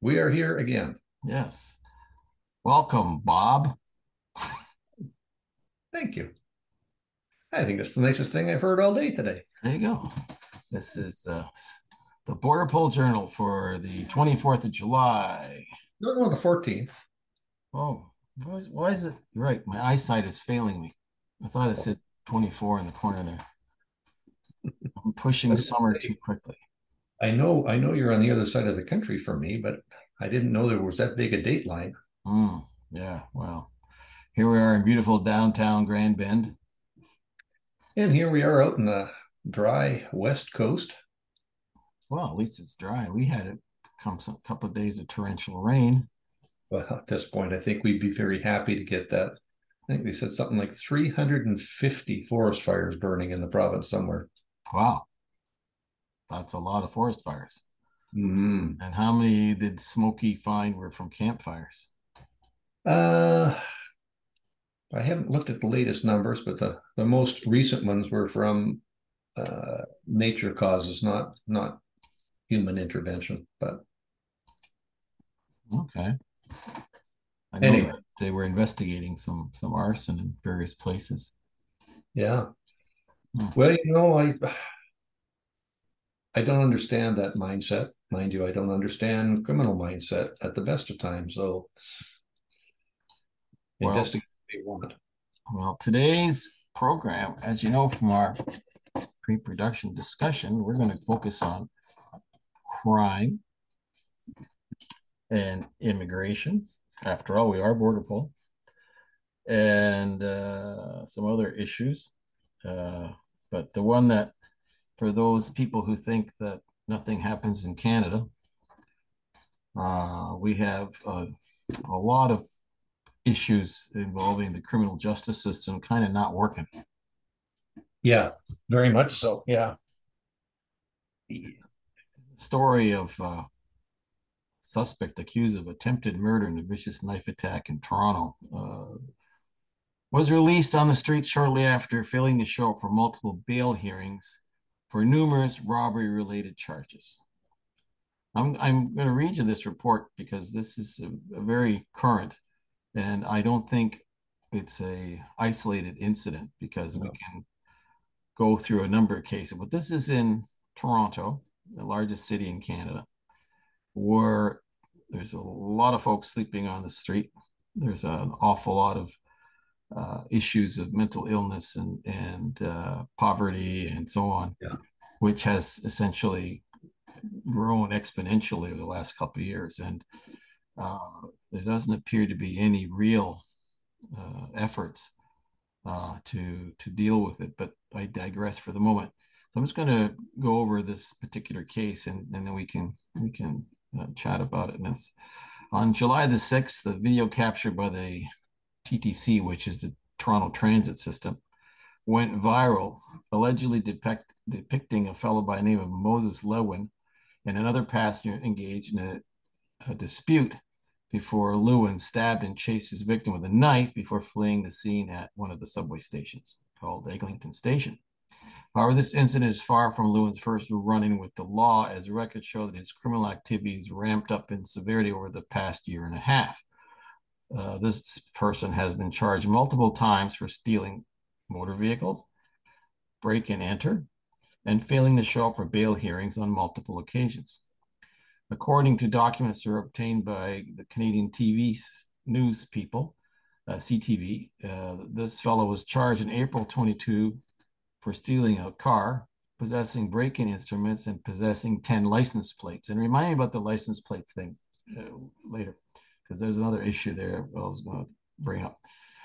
We are here again. Yes. Welcome, Bob. Thank you. I think that's the nicest thing I've heard all day today. There you go. This is the Border Poll Journal for the 24th of July. No, the 14th. Oh, why is it? Right. My eyesight is failing me. I thought it said 24 in the corner there. I'm pushing summer too quickly. I know you're on the other side of the country from me, but I didn't know there was that big a date line. Yeah. Well, here we are in beautiful downtown Grand Bend. And here we are out in the dry West Coast. Well, at least it's dry. We had it come some couple of days of torrential rain. Well, at this point, I think we'd be very happy to get that. I think they said something like 350 forest fires burning in the province somewhere. Wow, that's a lot of forest fires. Mm. And how many did Smokey find were from campfires? Uh, I haven't looked at the latest numbers, but the most recent ones were from nature causes, not human intervention. But Okay. I know anyway, that they were investigating some arson in various places. yeah. Hmm. Well, I don't understand that mindset. Mind you, I don't understand criminal mindset at the best of times. So Well, investigate what they want. well, today's program, as you know from our pre-production discussion, we're going to focus on crime and immigration. After all, we are border poll, and some other issues. Uh, but the one that, for those people who think that nothing happens in Canada, we have a lot of issues involving the criminal justice system kind of not working. Yeah, very much so. Yeah. The story of suspect accused of attempted murder in a vicious knife attack in Toronto was released on the street shortly after failing to show up for multiple bail hearings for numerous robbery related charges. I'm going to read you this report because this is a very current, and I don't think it's a isolated incident because we No. can go through a number of cases. But this is in Toronto, the largest city in Canada, where there's a lot of folks sleeping on the street. There's an awful lot of issues of mental illness and poverty and so on, Yeah. which has essentially grown exponentially over the last couple of years. And there doesn't appear to be any real efforts to deal with it. But I digress for the moment. So I'm just going to go over this particular case, and then we can chat about it. And it's on July the 6th, the video captured by the TTC, which is the Toronto Transit System, went viral, allegedly depicting a fellow by the name of Moses Lewin and another passenger engaged in a dispute before Lewin stabbed and chased his victim with a knife before fleeing the scene at one of the subway stations called Eglinton Station. However, this incident is far from Lewin's first run-in with the law, as records show that his criminal activities ramped up in severity over the past year and a half. This person has been charged multiple times for stealing motor vehicles, break and enter, and failing to show up for bail hearings on multiple occasions. According to documents that were obtained by the Canadian TV news people, CTV, this fellow was charged in April 22 for stealing a car, possessing break-in instruments, and possessing 10 license plates. And remind me about the license plates thing later, because there's another issue there I was going to bring up.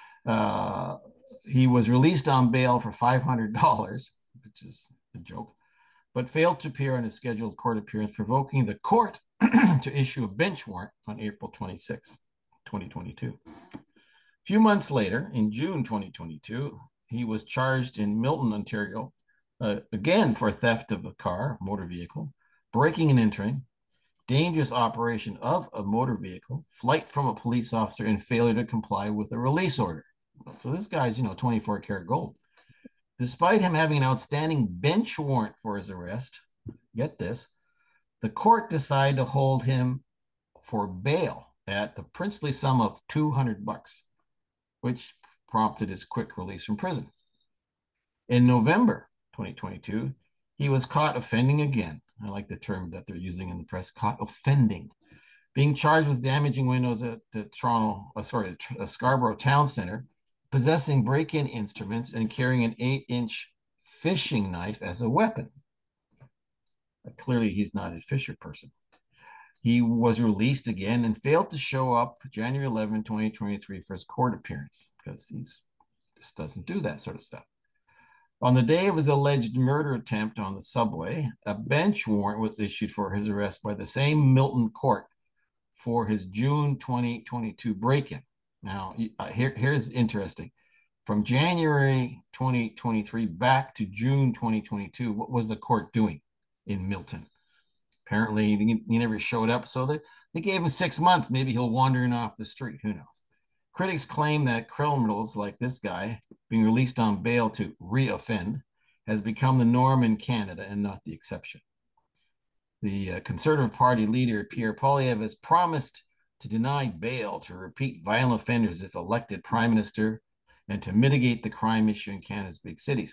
He was released on bail for $500, which is a joke, but failed to appear on his scheduled court appearance, provoking the court to issue a bench warrant on April 26, 2022. A few months later, in June 2022, he was charged in Milton, Ontario, again for theft of a car, motor vehicle, breaking and entering, dangerous operation of a motor vehicle, flight from a police officer, and failure to comply with a release order. So this guy's, 24 karat gold. Despite him having an outstanding bench warrant for his arrest, get this, the court decided to hold him for bail at the princely sum of $200, which prompted his quick release from prison. In November 2022, he was caught offending again. I like the term that they're using in the press, caught offending, being charged with damaging windows at the Scarborough Town Center, possessing break-in instruments, and carrying an 8-inch fishing knife as a weapon. Clearly, he's not a fisher person. He was released again and failed to show up January 11, 2023 for his court appearance because he just doesn't do that sort of stuff. On the day of his alleged murder attempt on the subway, a bench warrant was issued for his arrest by the same Milton court for his June 2022 break-in. Now, here's interesting. From January 2023 back to June 2022, what was the court doing in Milton? Apparently, he never showed up, so they gave him 6 months. Maybe he'll wander in off the street. Who knows? Critics claim that criminals like this guy being released on bail to re-offend has become the norm in Canada and not the exception. The Conservative Party leader, Pierre Poilievre, has promised to deny bail to repeat violent offenders if elected prime minister and to mitigate the crime issue in Canada's big cities.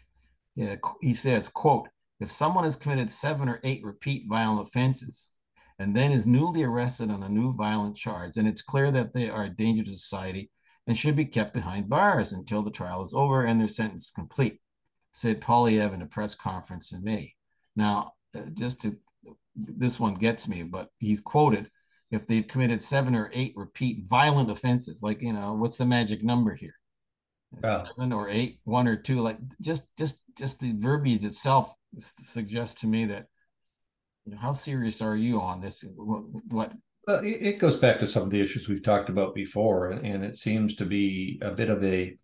He says, quote, if someone has committed 7 or 8 repeat violent offenses and then is newly arrested on a new violent charge, then it's clear that they are a danger to society and should be kept behind bars until the trial is over and their sentence is complete, said Poilievre in a press conference in May. Now, this one gets me, but he's quoted, if they've committed 7 or 8 repeat violent offenses, like, what's the magic number here? 7 or 8, 1 or 2, like just the verbiage itself suggests to me that, how serious are you on this? What? It goes back to some of the issues we've talked about before, and it seems to be a bit of a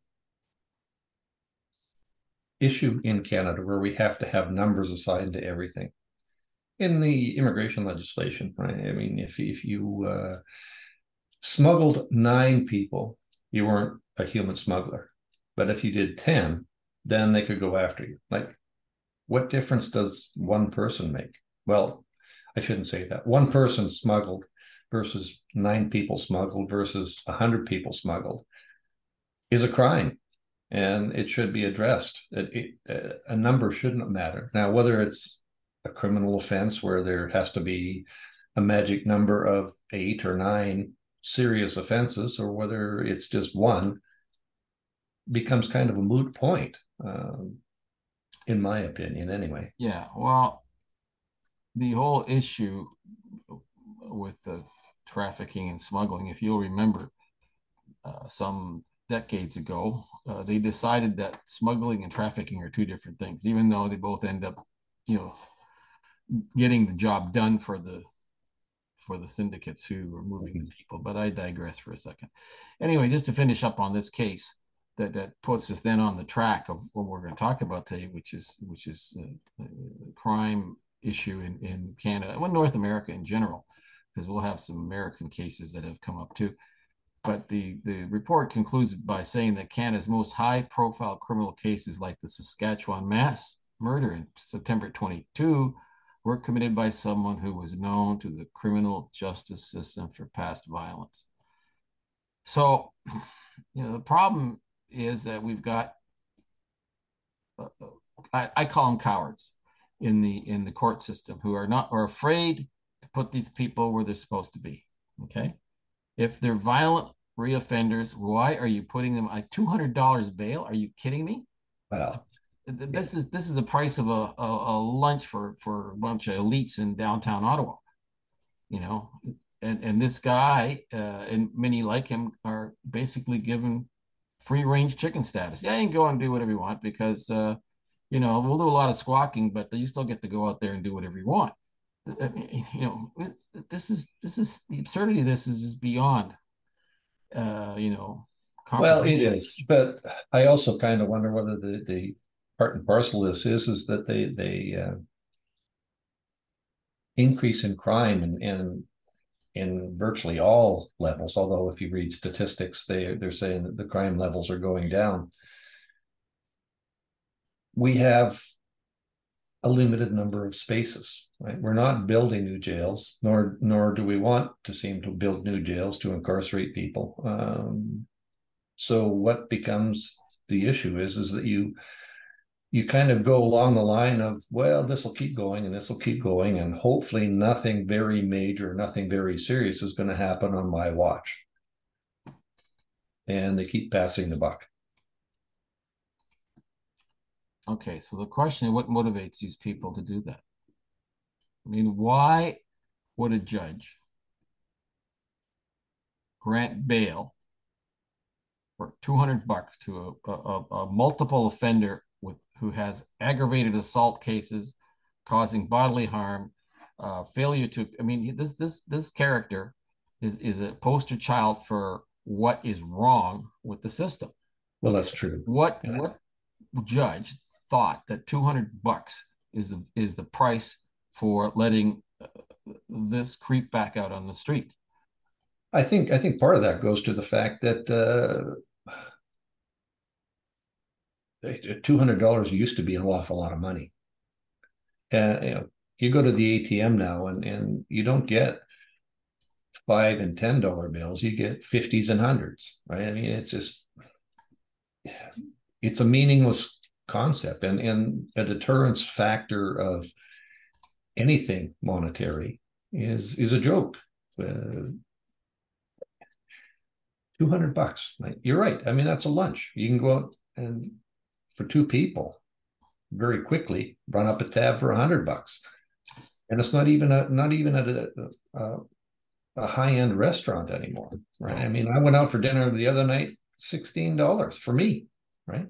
issue in Canada where we have to have numbers assigned to everything. In the immigration legislation, right? I mean, if you smuggled 9 people, you weren't a human smuggler. But if you did 10, then they could go after you. Like, what difference does one person make? Well, I shouldn't say that. One person smuggled versus 9 people smuggled versus 100 people smuggled is a crime, and it should be addressed. A number shouldn't matter. Now, whether it's a criminal offense where there has to be a magic number of 8 or 9 serious offenses, or whether it's just one, becomes kind of a moot point, in my opinion, anyway. Yeah, well, the whole issue with the trafficking and smuggling, if you'll remember, some decades ago, they decided that smuggling and trafficking are 2 different things, even though they both end up, getting the job done for the syndicates who are moving the people. But I digress for a second. Anyway, just to finish up on this case, that puts us then on the track of what we're going to talk about today, which is the crime issue in Canada, well, North America in general, because we'll have some American cases that have come up too. But the report concludes by saying that Canada's most high-profile criminal cases, like the Saskatchewan mass murder in September 22, were committed by someone who was known to the criminal justice system for past violence. So, the problem is that we've got, I call them cowards in the court system, who are afraid to put these people where they're supposed to be. Okay, if they're violent reoffenders, why are you putting them at $200 bail? Are you kidding me? Wow. This is the price of a lunch for a bunch of elites in downtown Ottawa, and this guy and many like him are basically given free range chicken status. Yeah, you can go and do whatever you want because we'll do a lot of squawking, but you still get to go out there and do whatever you want. This is the absurdity of this is beyond Well, it is, but I also kind of wonder whether the part and parcel of this is that they increase in crime and in virtually all levels. Although if you read statistics, they're saying that the crime levels are going down. We have a limited number of spaces, right? We're not building new jails, nor do we want to seem to build new jails to incarcerate people. So what becomes the issue is that you kind of go along the line of, well, this will keep going and this will keep going, and hopefully nothing very major, nothing very serious is going to happen on my watch. And they keep passing the buck. Okay, so the question is, what motivates these people to do that? I mean, why would a judge grant bail for $200 to a multiple offender who has aggravated assault cases, causing bodily harm, failure to? I mean, this character is a poster child for what is wrong with the system. Well, that's true. What judge thought that $200 is the price for letting this creep back out on the street? I think part of that goes to the fact that $200 used to be an awful lot of money. You go to the ATM now and you don't get $5 and $10 bills. You get 50s and hundreds, right? I mean, it's a meaningless concept, and a deterrence factor of anything monetary is a joke. $200, right? You're right. I mean, that's a lunch. You can go out and for two people very quickly run up a tab for $100, and it's not even at a high-end restaurant anymore, right? I mean, I went out for dinner the other night, $16 for me, right?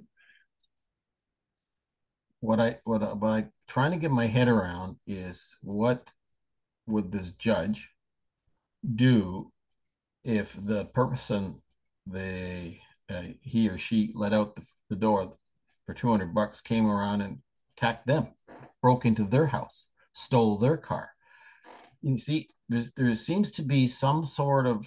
What I trying to get my head around is, what would this judge do if the person he or she let out the door for $200 came around and attacked them, broke into their house, stole their car? You see, there seems to be some sort of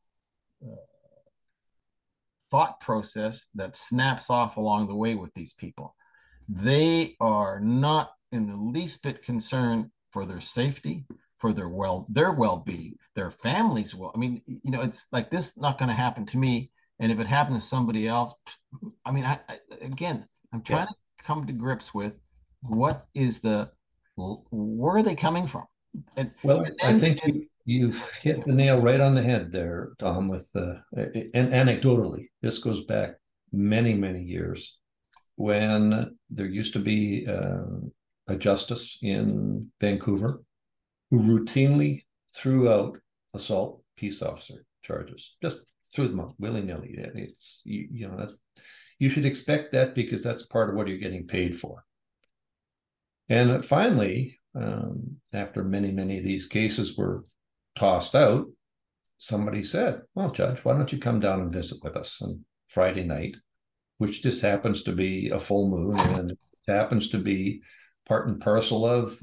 thought process that snaps off along the way with these people. They are not in the least bit concerned for their safety, for their well-being, their families well. I mean, it's like, this not going to happen to me, and if it happens to somebody else, I mean, I'm trying to come to grips with where are they coming from? I think you've hit the nail right on the head there, Tom, with and anecdotally, this goes back many, many years when there used to be a justice in Vancouver who routinely threw out assault peace officer charges, just threw them out willy-nilly. It's you should expect that, because that's part of what you're getting paid for. And finally, after many, many of these cases were tossed out, somebody said, well, Judge, why don't you come down and visit with us on Friday night, which just happens to be a full moon, and it happens to be part and parcel of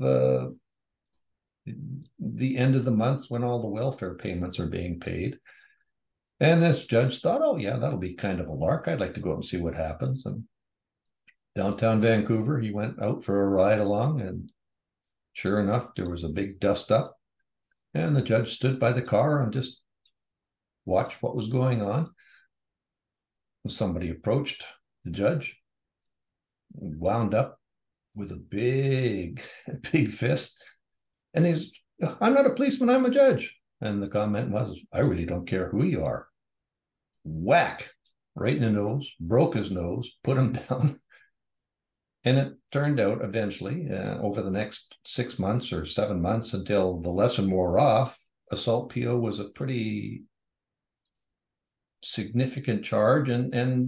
the end of the month when all the welfare payments are being paid. And this judge thought, oh, yeah, that'll be kind of a lark. I'd like to go out and see what happens. And downtown Vancouver, he went out for a ride along, and sure enough, there was a big dust up, and the judge stood by the car and just watched what was going on. Somebody approached the judge, wound up with a big, big fist, and he's, I'm not a policeman, I'm a judge. And the comment was, I really don't care who you are. Whack, right in the nose, broke his nose, put him down. And it turned out eventually, over the next 6 months or 7 months until the lesson wore off, assault PO was a pretty significant charge, and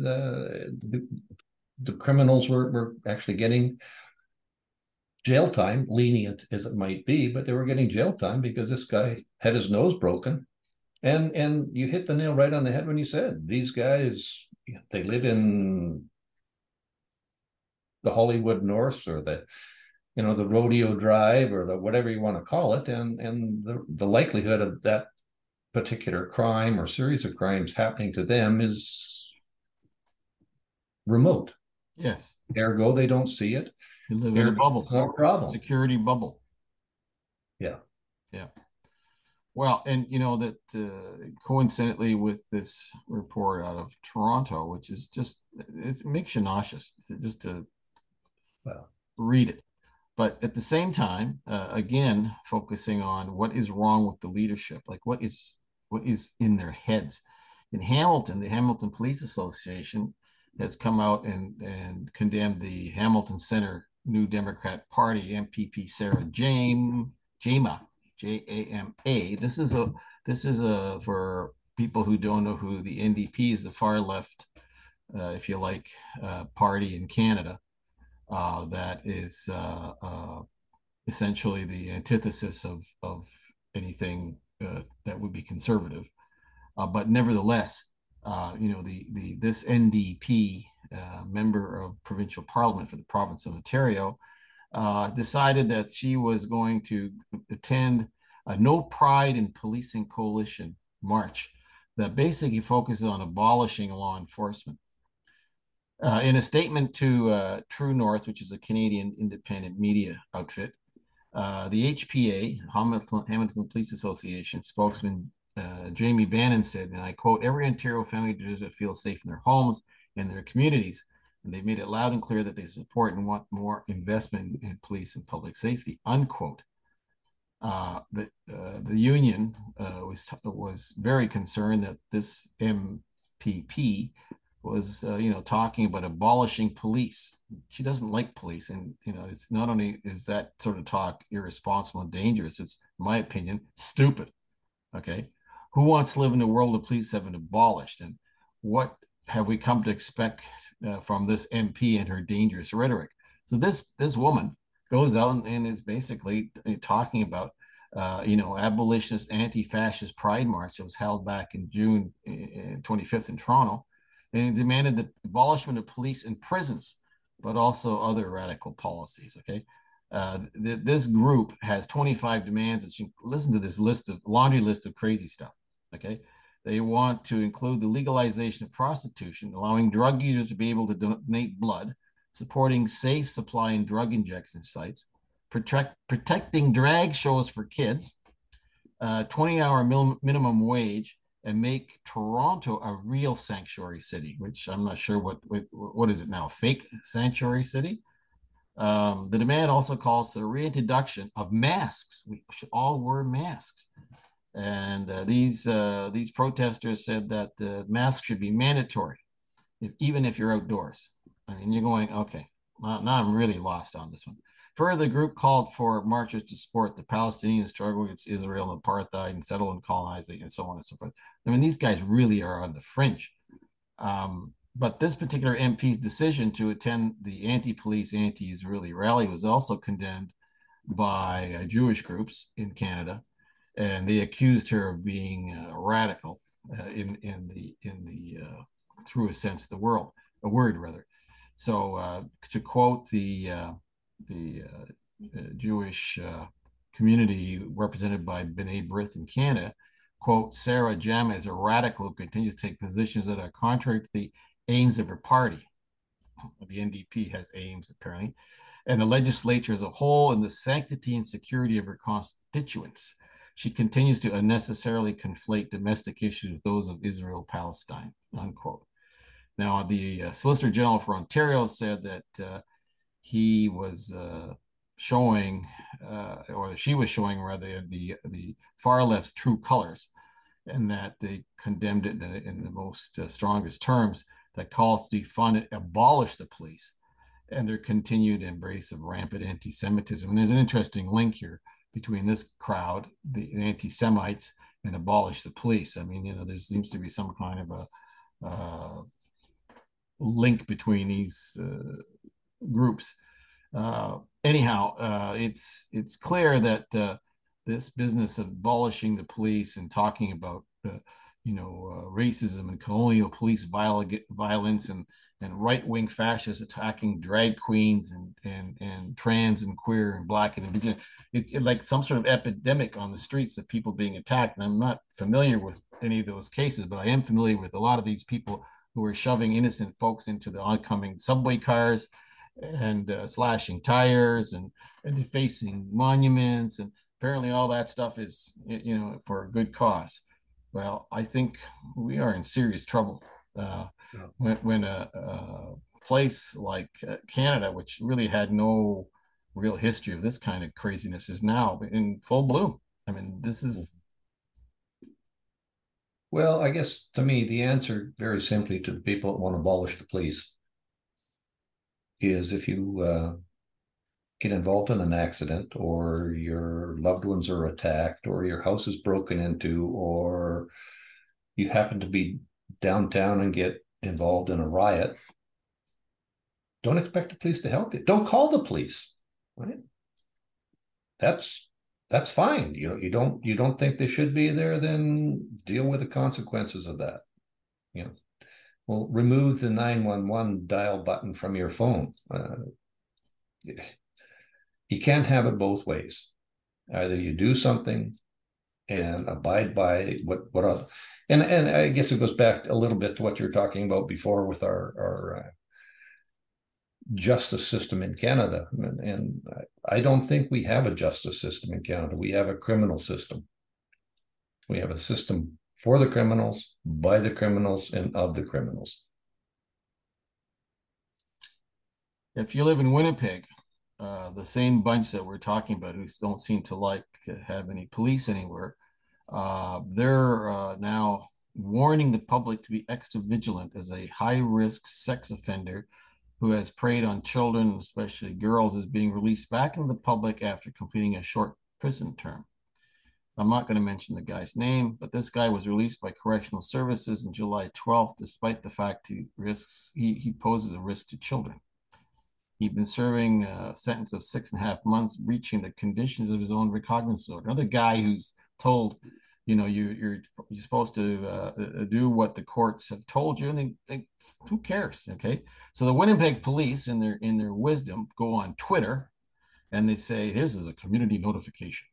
the criminals were actually getting jail time, lenient as it might be, but they were getting jail time because this guy had his nose broken. And you hit the nail right on the head when you said, these guys, they live in the Hollywood North, or the Rodeo Drive, or the whatever you want to call it, and the likelihood of that particular crime or series of crimes happening to them is remote. Yes. Ergo, they don't see it. They live in a Here, it's bubble, not a problem. security bubble. Yeah. Yeah. Well, and you know that coincidentally with this report out of Toronto, which is just it makes you nauseous just to Well, read it. But at the same time, again, focusing on what is wrong with the leadership, like what is in their heads. In Hamilton, the Hamilton Police Association has come out and condemned the Hamilton Center New Democrat Party MPP Sarah Jama Jama. This is a for people who don't know who the NDP is, the far left, if you like, party in Canada that is essentially the antithesis of anything that would be conservative. But nevertheless, the this NDP member of provincial parliament for the province of Ontario decided that she was going to attend a No Pride in Policing Coalition march that basically focuses on abolishing law enforcement. In a statement to True North, which is a Canadian independent media outfit, the HPA, Hamilton Police Association spokesman Jamie Bannon said, and I quote, "Every Ontario family deserves to feel safe in their homes and their communities." And they've made it loud and clear that they support and want more investment in police and public safety, unquote. The union was very concerned that this MPP was talking about abolishing police. She doesn't like police, and it's not only is that sort of talk irresponsible and dangerous, it's, in my opinion, stupid. Okay, who wants to live in a world of police have been abolished, and what have we come to expect from this MP and her dangerous rhetoric? So this woman goes out and is basically talking about abolitionist, anti-fascist pride march that was held back in June 25th in Toronto, and demanded the abolishment of police and prisons, but also other radical policies. Okay, this group has 25 demands. And you listen to this laundry list of crazy stuff. Okay, they want to include the legalization of prostitution, allowing drug users to be able to donate blood, supporting safe supply and drug injection sites, protecting drag shows for kids, 20-hour minimum wage, and make Toronto a real sanctuary city, which I'm not sure what is it now, fake sanctuary city. The demand also calls for the reintroduction of masks. We should all wear masks. And these protesters said that masks should be mandatory, even if you're outdoors. I mean, you're going, okay, now I'm really lost on this one. Further, the group called for marchers to support the Palestinian struggle against Israel and apartheid and settle and colonizing and so on and so forth. I mean, these guys really are on the fringe. But this particular MP's decision to attend the anti-police, anti-Israeli rally was also condemned by Jewish groups in Canada, and they accused her of being radical in the truest sense of the word rather. So to quote the Jewish community represented by B'nai B'rith in Canada, quote, "Sarah Jama is a radical who continues to take positions that are contrary to the aims of her party." The NDP has aims, apparently, and the legislature as a whole, and the sanctity and security of her constituents. She continues to unnecessarily conflate domestic issues with those of Israel-Palestine, unquote. Now, the Solicitor General for Ontario said that he was showing, or she was showing rather, the far left's true colors, and that they condemned it in the most strongest terms, that calls to defund it, abolish the police, and their continued embrace of rampant anti-Semitism. And there's an interesting link here between this crowd, the anti-Semites, and abolish the police. I mean, there seems to be some kind of a link between these groups. Anyhow, it's clear that this business of abolishing the police and talking about racism and colonial police violence and right-wing fascists attacking drag queens and trans and queer and black and indigenous, it's like some sort of epidemic on the streets of people being attacked. And I'm not familiar with any of those cases, but I am familiar with a lot of these people who are shoving innocent folks into the oncoming subway cars and slashing tires and defacing monuments, and apparently all that stuff is, for a good cause. Well, I think we are in serious trouble when a place like Canada, which really had no real history of this kind of craziness, is now in full bloom. I mean, this is. Well, I guess to me, the answer very simply to the people that want to abolish the police is if you get involved in an accident, or your loved ones are attacked, or your house is broken into, or you happen to be downtown and get involved in a riot, don't expect the police to help you. Don't call the police, right? That's that's fine. You don't think they should be there, then deal with the consequences of that. You know, well, remove the 911 dial button from your phone. You can't have it both ways. Either you do something and abide by and I guess it goes back a little bit to what you were talking about before with our justice system in Canada. And I don't think we have a justice system in Canada. We have a criminal system. We have a system for the criminals, by the criminals, and of the criminals. If you live in Winnipeg, the same bunch that we're talking about who don't seem to like to have any police anywhere, they're now warning the public to be extra vigilant as a high-risk sex offender who has preyed on children, especially girls, is being released back into the public after completing a short prison term. I'm not going to mention the guy's name, but this guy was released by correctional services on July 12th, despite the fact he poses a risk to children. He'd been serving a sentence of 6.5 months, breaching the conditions of his own recognizance order. Another guy who's told, you're supposed to do what the courts have told you, and who cares? Okay, so the Winnipeg police, in their wisdom, go on Twitter, and they say, "This is a community notification."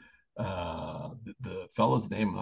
The fellow's name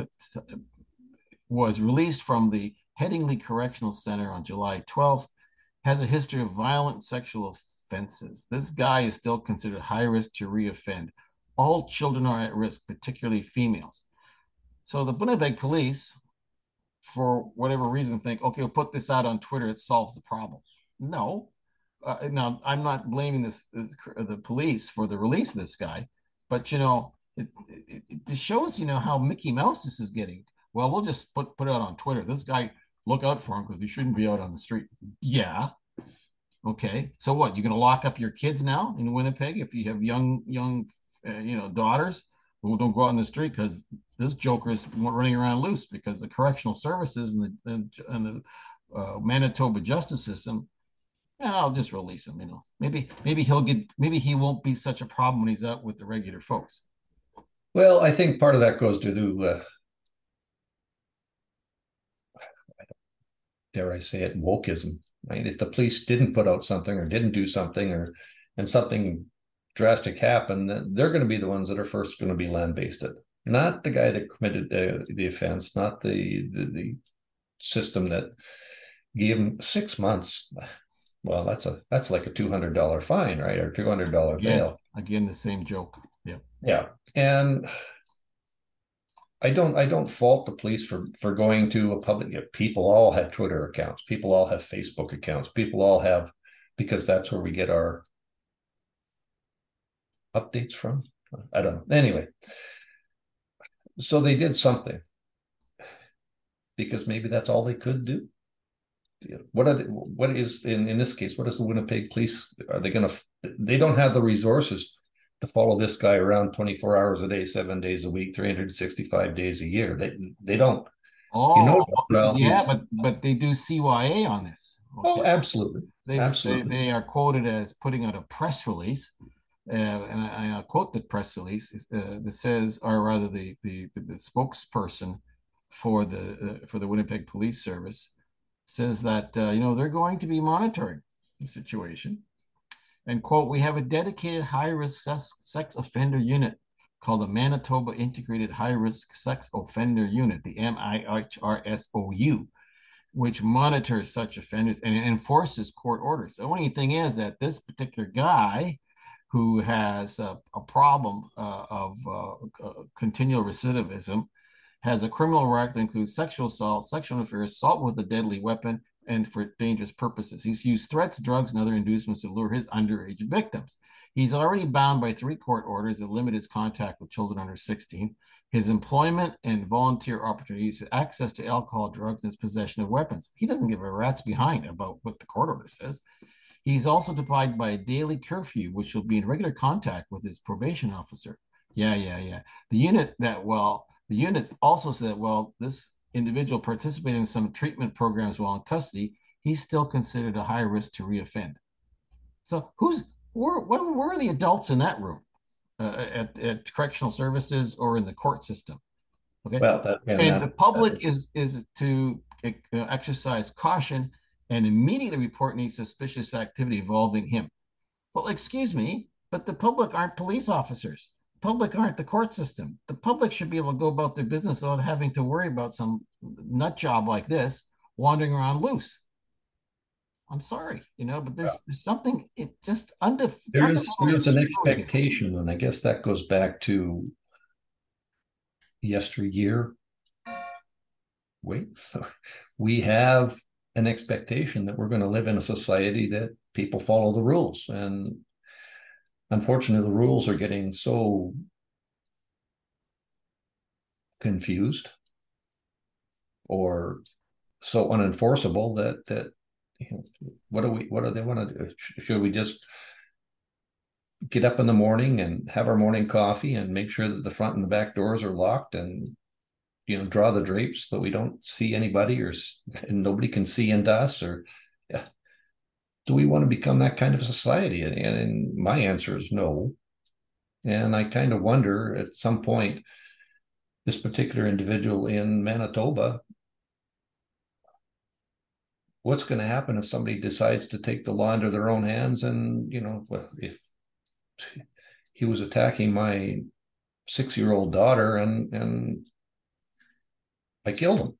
was released from the Headingley Correctional Center on July 12th. Has a history of violent sexual offenses. This guy is still considered high risk to reoffend. All children are at risk, particularly females. So the Winnipeg police, for whatever reason, think, okay, we'll put this out on Twitter, it solves the problem. No. Now, I'm not blaming the police for the release of this guy, but, it shows, how Mickey Mouse this is getting. Well, we'll just put it out on Twitter. This guy, look out for him because he shouldn't be out on the street. Yeah. Okay. So what? You're going to lock up your kids now in Winnipeg if you have young, daughters who don't go out on the street because this joker is running around loose because the correctional services and the Manitoba justice system. I'll just release him. Maybe he won't be such a problem when he's out with the regular folks. Well, I think part of that goes to the dare I say it, wokeism. Right? If the police didn't put out something or didn't do something, and something drastic happened, then they're going to be the ones that are first going to be land-based. Not the guy that committed the offense, not the system that gave him 6 months. Well, that's like a $200 fine, right, or $200 bail. Again, the same joke. Yeah, yeah, and I don't fault the police for going to a public. People all have Twitter accounts. People all have Facebook accounts. People all have, because that's where we get our updates from. I don't know. Anyway, so they did something because maybe that's all they could do. What is in this case? What is the Winnipeg police? Are they going to? They don't have the resources to follow this guy around 24 hours a day, 7 days a week, 365 days a year. They don't. Oh, yeah, but they do CYA on this. Okay? Oh, absolutely. They are quoted as putting out a press release, and I'll quote the press release that says, or rather, the spokesperson for the Winnipeg Police Service says that they're going to be monitoring the situation. And quote, "We have a dedicated high-risk sex offender unit called the Manitoba Integrated High-Risk Sex Offender Unit, the MIHRSOU, which monitors such offenders and enforces court orders. The only thing is that this particular guy who has a problem of continual recidivism has a criminal record that includes sexual assault, sexual interference, assault with a deadly weapon, and for dangerous purposes. He's used threats, drugs, and other inducements to lure his underage victims. He's already bound by 3 court orders that limit his contact with children under 16, his employment and volunteer opportunities, access to alcohol, drugs, and his possession of weapons. He doesn't give a rat's behind about what the court order says. He's also defied by a daily curfew, which will be in regular contact with his probation officer. Yeah. The unit also said that while this individual participated in some treatment programs while in custody, he's still considered a high risk to reoffend. So where are the adults in that room at correctional services or in the court system? Okay. Well, the public is to exercise caution and immediately report any suspicious activity involving him. Well, excuse me, but the public aren't police officers. The public aren't the court system. The public should be able to go about their business without having to worry about some nut job like this wandering around loose. I'm sorry, but there's something it just there's an expectation, and I guess that goes back to yesteryear. We have an expectation that we're going to live in a society that people follow the rules, and unfortunately, the rules are getting so confused or so unenforceable that what do they want to do? Should we just get up in the morning and have our morning coffee and make sure that the front and the back doors are locked and draw the drapes so we don't see anybody and nobody can see into us? Or do we want to become that kind of a society? And my answer is no. And I kind of wonder at some point, this particular individual in Manitoba, what's going to happen if somebody decides to take the law into their own hands? And, if he was attacking my 6-year-old daughter and I killed him,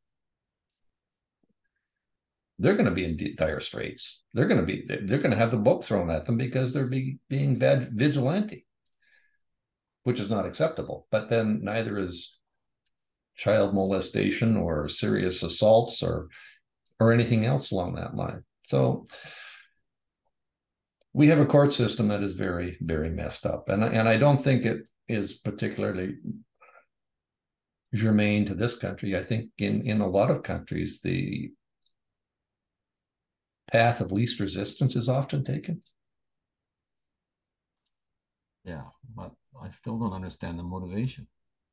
they're going to be in dire straits. They're going to have the book thrown at them because they're being vigilante, which is not acceptable. But then neither is child molestation or serious assaults or anything else along that line. So we have a court system that is very, very messed up. And I don't think it is particularly germane to this country. I think in a lot of countries, the path of least resistance is often taken. Yeah, but I still don't understand the motivation.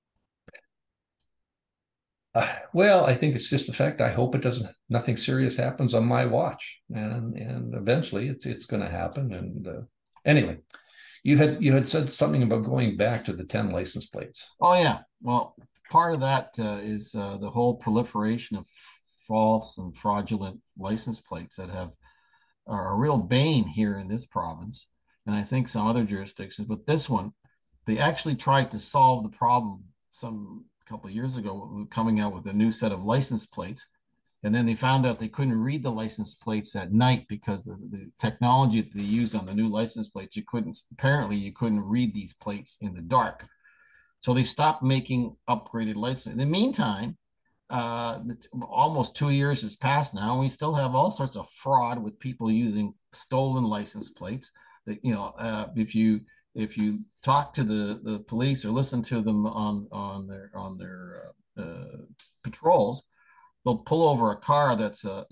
Well, I think it's just the fact. I hope nothing serious happens on my watch, and eventually it's going to happen. And anyway, you had said something about going back to the 10 license plates. Oh yeah, well, part of that is the whole proliferation of false and fraudulent license plates that are a real bane here in this province, and I think some other jurisdictions. But this one, they actually tried to solve the problem some couple of years ago, coming out with a new set of license plates, and then they found out they couldn't read the license plates at night because of the technology that they use on the new license plates. You couldn't read these plates in the dark, so they stopped making upgraded license. In the meantime, almost 2 years has passed now, and we still have all sorts of fraud with people using stolen license plates. That if you talk to the police or listen to them on their patrols, they'll pull over a car that's a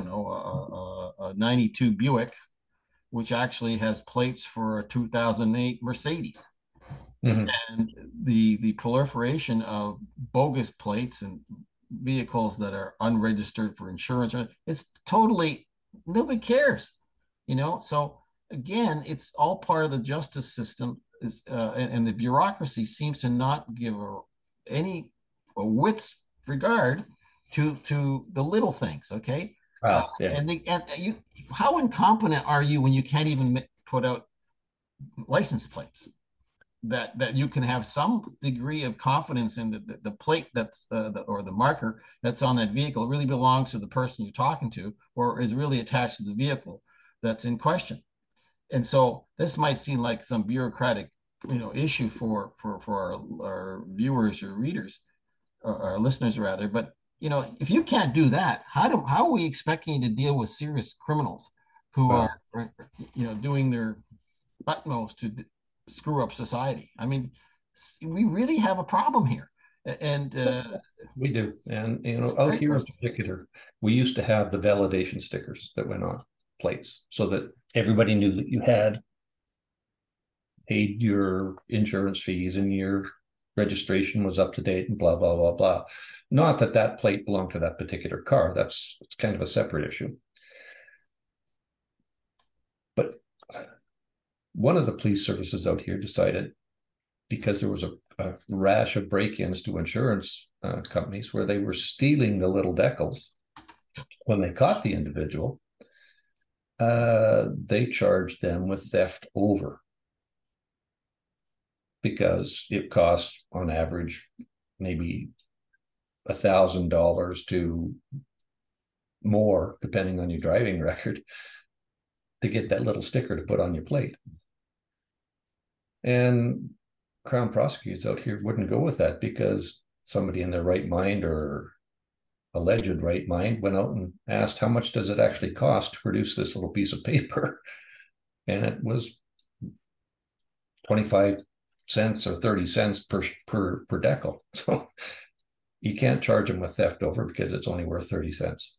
92 Buick, which actually has plates for a 2008 Mercedes. Mm-hmm. And the proliferation of bogus plates and vehicles that are unregistered for insurance, it's totally, nobody cares, so again, it's all part of the justice system, and the bureaucracy seems to not give any whit's regard to the little things. Okay. Wow. Yeah. How incompetent are you when you can't even put out license plates? that you can have some degree of confidence in the plate that's or the marker that's on that vehicle really belongs to the person you're talking to or is really attached to the vehicle that's in question. And so this might seem like some bureaucratic, issue for our viewers or readers or our listeners rather, but if you can't do that, how are we expecting you to deal with serious criminals who Well, are doing their utmost to screw up society? I mean, we really have a problem here, and we do. And, it's out very here in frustrating. particular, we used to have the validation stickers that went on plates so that everybody knew that you had paid your insurance fees and your registration was up to date and blah, blah, blah, blah. Not that that plate belonged to that particular car. It's kind of a separate issue. But one of the police services out here decided, because there was a rash of break-ins to insurance companies where they were stealing the little decals when they caught the individual, they charged them with theft over because it costs on average maybe $1,000 to more, depending on your driving record, to get that little sticker to put on your plate. And Crown prosecutors out here wouldn't go with that because somebody in their right mind or alleged right mind went out and asked how much does it actually cost to produce this little piece of paper, and it was 25 cents or 30 cents per decal. So you can't charge them with theft over because it's only worth 30 cents.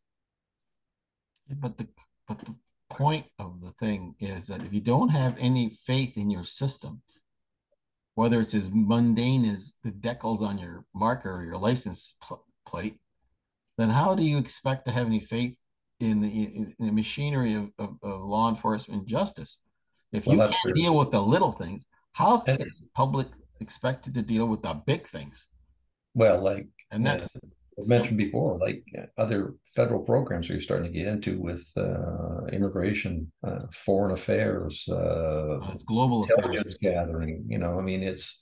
But the point of the thing is that if you don't have any faith in your system, whether it's as mundane as the decals on your marker or your license plate, then how do you expect to have any faith in the machinery of law enforcement and justice? If Well, you that's can't true. deal with the little things, how And is the public expected to deal with the big things? well, like And that's I mentioned simple. before, like other federal programs you're starting to get into with immigration, foreign affairs, It's global affairs. intelligence gathering. I mean, it's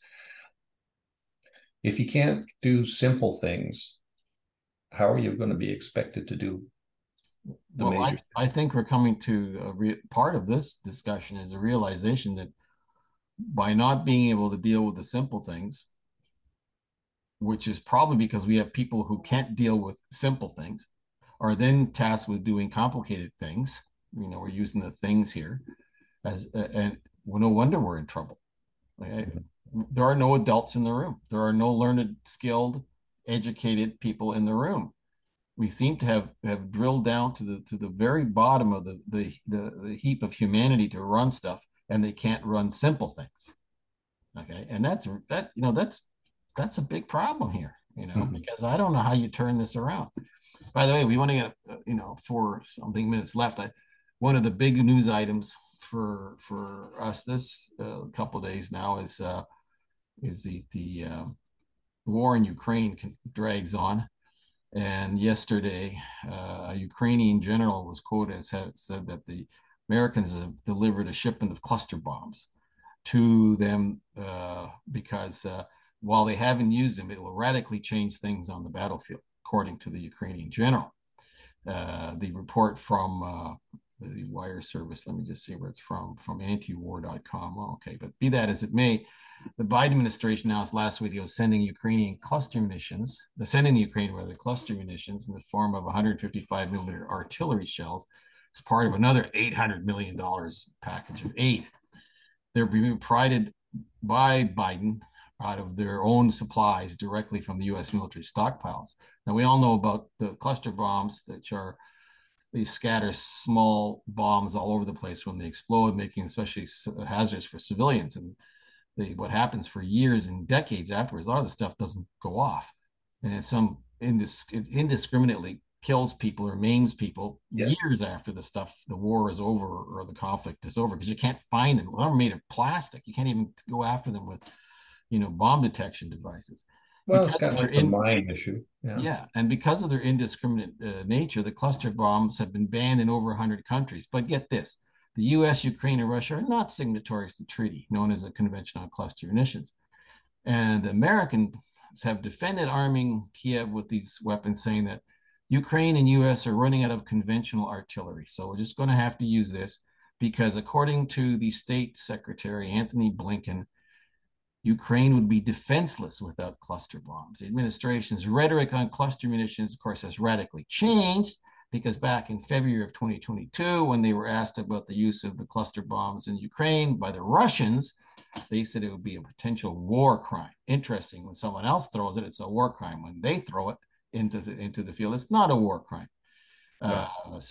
if you can't do simple things, how are you going to be expected to do the Well, major I think we're coming to part of this discussion is a realization that by not being able to deal with the simple things, which is probably because we have people who can't deal with simple things, are then tasked with doing complicated things. We're using the things here and well, no wonder we're in trouble. things? There are no adults in the room. There are no learned, skilled, educated people in the room. We seem to have drilled down to the very bottom of the heap of humanity to run stuff, and they can't run simple things. Okay, and that's a big problem here. Mhm. Because I don't know how you turn this around. By the way, we want to get for something minutes left. One of the big news items for us this couple of days now is the war in Ukraine drags on. And yesterday, a Ukrainian general was quoted as said that the Americans have delivered a shipment of cluster bombs to them because while they haven't used them, it will radically change things on the battlefield, according to the Ukrainian general. The report from the wire service, let me just see where it's from antiwar.com. Well, okay, but be that as it may, the Biden administration announced last week it was sending Ukrainian cluster munitions, sending the Ukraine rather cluster munitions in the form of 155 millimeter artillery shells as part of another $800 million package of aid. They're being provided by Biden out of their own supplies directly from the U.S. military stockpiles. Now, we all know about the cluster bombs, which are they scatter small bombs all over the place when they explode, making especially hazardous for civilians. And what happens for years and decades afterwards, a lot of the stuff doesn't go off. And it's it indiscriminately kills people or maims people Yeah. years after the war is over or the conflict is over because you can't find them. They're made of plastic. You can't even go after them with, bomb detection devices Well, it's because kind of they're like the in. mine issue. Yeah. Yeah, and because of their indiscriminate nature, the cluster bombs have been banned in over 100 countries. But get this, the US, Ukraine, and Russia are not signatories to the treaty known as the Convention on Cluster Munitions. And the Americans have defended arming Kiev with these weapons, saying that Ukraine and US are running out of conventional artillery. So we're just going to have to use this because, according to the State Secretary Antony Blinken, Ukraine would be defenseless without cluster bombs. The administration's rhetoric on cluster munitions, of course, has radically changed because back in February of 2022, when they were asked about the use of the cluster bombs in Ukraine by the Russians, they said it would be a potential war crime. Interesting, when someone else throws it, it's a war crime. When they throw it into the field, it's not a war crime. Right.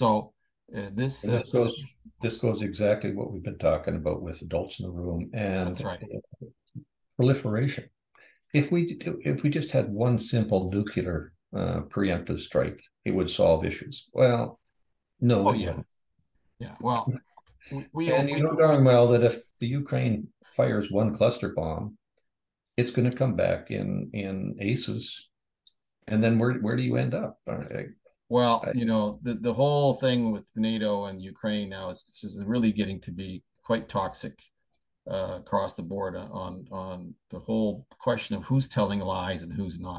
This goes exactly what we've been talking about with adults in the room and that's right. Proliferation. If we just had one simple nuclear preemptive strike, it would solve issues. Well, no, it wouldn't. Yeah. Well, and you know darn well that if the Ukraine fires one cluster bomb, it's going to come back in aces, and then where do you end up? Well, the whole thing with NATO and Ukraine now is really getting to be quite toxic across the board on the whole question of who's telling lies and who's not.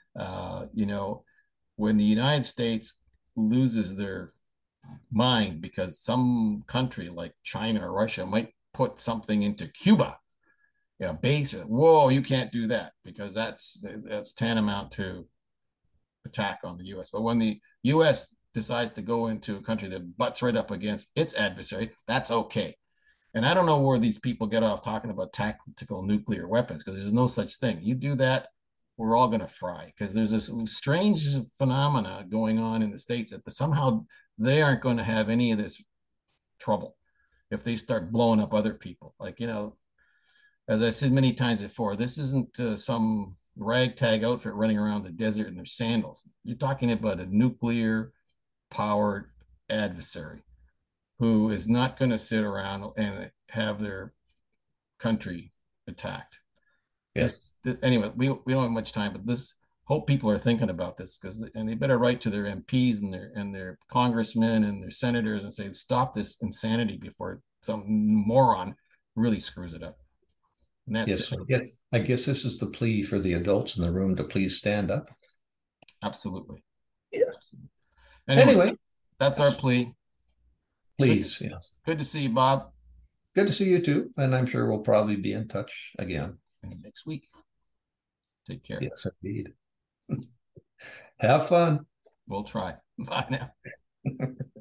When the United States loses their mind because some country like China or Russia might put something into Cuba, base it. Whoa, you can't do that because that's tantamount to attack on the U.S. But when the U.S. decides to go into a country that butts right up against its adversary, that's okay. And I don't know where these people get off talking about tactical nuclear weapons because there's no such thing. You do that, we're all going to fry because there's this strange phenomena going on in the States that somehow they aren't going to have any of this trouble if they start blowing up other people. As I said many times before, this isn't some ragtag outfit running around the desert in their sandals. You're talking about a nuclear powered adversary who is not going to sit around and have their country attacked. Yes. Anyway, we don't have much time, but hope people are thinking about this and they better write to their MPs and their congressmen and their senators and say, stop this insanity before some moron really screws it up. And that's yes. I guess this is the plea for the adults in the room to please stand up. Absolutely. Yeah. Absolutely. Anyway, that's our plea. Please, yes. Good to see you, Bob. Good to see you too. And I'm sure we'll probably be in touch again next week. Take care. Yes, indeed. Have fun. We'll try. Bye now.